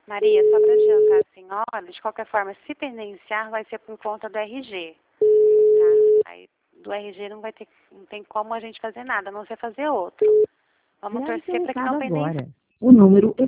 Maria, só para adiantar a senhora, de qualquer forma, se pendenciar, vai ser por conta do RG, tá? Aí, do RG não tem como a gente fazer nada, a não ser fazer outro. Vamos Será torcer para que não encerrado pendencie. agora. O número